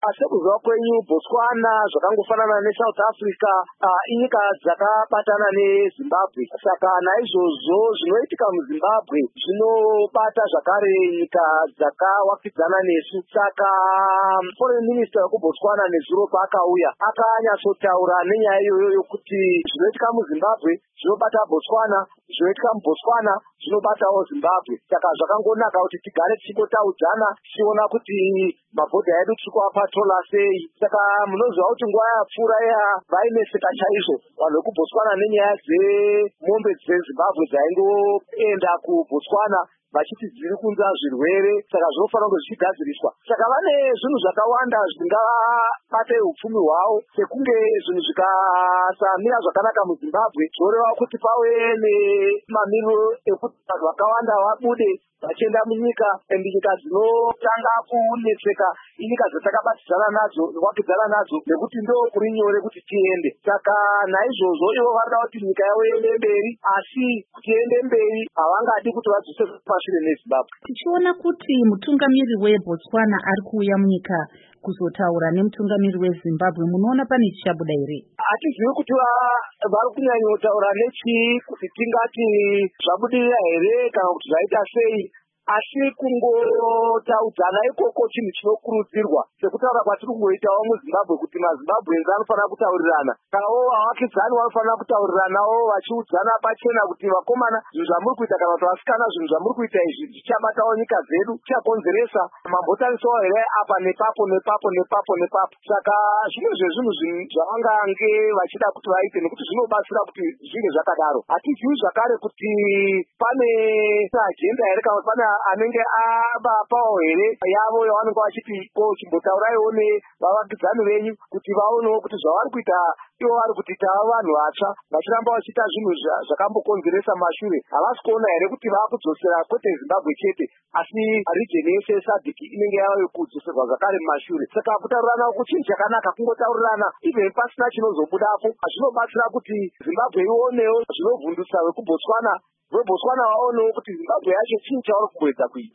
Sekuzwa kwenyu, Botswana zvakangofanana neSouth Africa inyika dzakabatana neZimbabwe. Saka naizvozvo zvinoitika muZimbabwe zvinobata zvakare nyika dzakawakidzana nesu. Saka foreign minister wekuBotswana nezuro paakauya akanyatsotaura nenyaya iyoyo yokuti zvinoitika muZimbabwe zvinobata Botswana, zvinoitika muBotswana zvinobatawo Zimbabwe. Saka zvakangonaka kuti tigare tichingotaudzana tichiona kuti mabhodha edu tiri kuapatola sei. Saka munoziva kuti nguva yapfuura vaineseka chaizvo vanhu vekuBotswana nenyaya dzemombe dzeZimbabwe dzaingoenda kuBotswana vachiti dziri kunza zvirwere, saka zvinofanira kunge zvichigadziriswa. Saka vane zvinhu zvakawanda zvingabate upfumi hwavo, sekunge zvinhu zvikasamira zvakanaka muZimbabwe zvoreva kuti pave nemamiriro ekuti vanhu vakawanda vabude vachienda munyika, ende nyika dzinotanga kunetseka inyika dzatakabatidzana nadzo wakidzana nadzo nekuti ndo kuri nyore kuti tiende. Saka naizvozvo ivo varida kuti nyika yavo iende mberi, asi kuti iende mberi havangadi kuti vadzose pashure neZimbabwe. Tichiona kuti mutungamiri weBotswana ari kuuya munyika kuzotaura nemutungamiri weZimbabwe, munoona pane chichabuda here? Hatizivi kuti vari kunyanyotaura nechii, kuti tingati zvabudirira here kana kuti zvaita sei, asi kungotaudzana ikoko chinhu chinokurudzirwa sekutaura kwatiri kungoitawo muZimbabwe, kuti maZimbabwenzi anofanira kutaurirana, kawo havakidzani vanofanira kutauriranawo vachiudzana pachena kuti vakomana, zvinhu zvamuri kuita kana kuti vasikana, zvinhu zvamuri kuita izvi zvichabatawo nyika dzedu, chichakonzeresa mambotarisawo here apa nepapo nepapo nepapo nepapo. Saka zvinezve zvinhu zvavangange vachida kuti vaite, nekuti zvinobatsira kuti zvinge zvakadaro. Hatizivi zvakare kuti pane ajenda here kana pane anenge abapawo here yavo yavanenge vachiti chimbotauraiwo nevavakidzani venyu kuti vaonewo kuti zvavari kuita ivo vari kuti tava vanhu vatsva vachiramba vachiita zvinhu zvakambokonzeresa mashure. Havasi kuona here kuti vaakudzosera kwete Zimbabwe chete, asi region yese yeSADC inenge yava kudzoserwa zvakare mumashure. Saka kutaurirana uku chinhu chakanaka, kungotaurirana even pasina chinozobudapo. Zvinobatsira kuti Zimbabwe ionewo zvinovhundutsa vekuBotswana, veBotswana vaonewo kuti Zimbabwe yacho chii chavari kuedza kuita.